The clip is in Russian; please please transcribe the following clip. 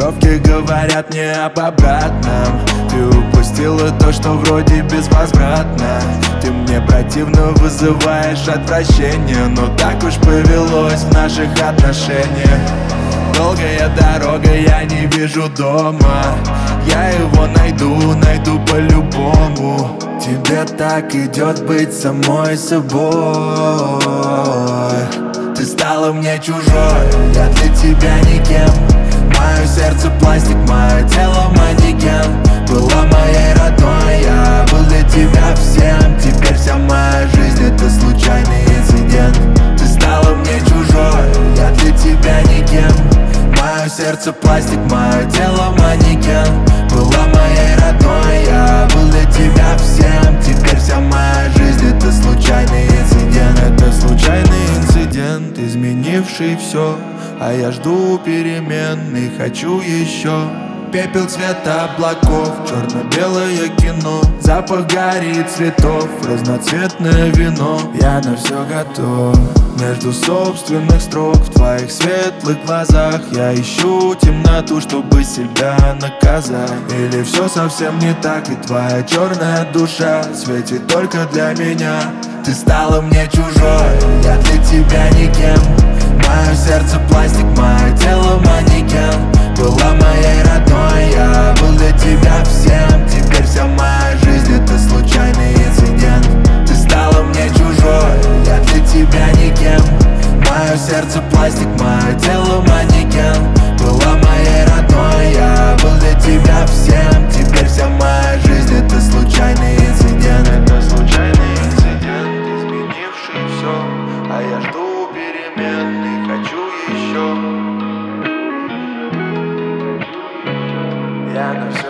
Тренировки говорят мне об обратном. Ты упустила то, что вроде безвозвратно. Ты мне противно вызываешь отвращение, но так уж повелось в наших отношениях. Долгая дорога, я не вижу дома. Я его найду по-любому. Тебе так идет быть самой собой. Ты стала мне чужой, я для тебя никем. Мое сердце пластик, мое тело манекен. Была моей родной, я был для тебя всем. Теперь вся моя жизнь это случайный инцидент. Ты стала мне чужой, я для тебя никем. Мое сердце пластик, мое тело манекен. Была моей родной, я был для тебя всем. Теперь вся моя жизнь это случайный инцидент. Это случайный инцидент, изменивший все. А я жду перемен и хочу еще. Пепел цвета облаков, черно-белое кино. Запах гари и цветов, разноцветное вино. Я на все готов. Между собственных строк в твоих светлых глазах я ищу темноту, чтобы себя наказать. Или все совсем не так, и твоя черная душа светит только для меня. Ты стала мне чужой, я для тебя никем. Мое сердце пластик, мое тело манекен. Была моей родной, я был для тебя всем. Теперь вся моя жизнь это случайный инцидент. Ты стала мне чужой, я для тебя никем. Мое сердце пластик, мое тело манекен. Была моей родной, я был для тебя всем. Теперь вся моя жизнь это случайный инцидент. Это случайный инцидент, изменивший все. А я жду перемен и хочу еще. Я на все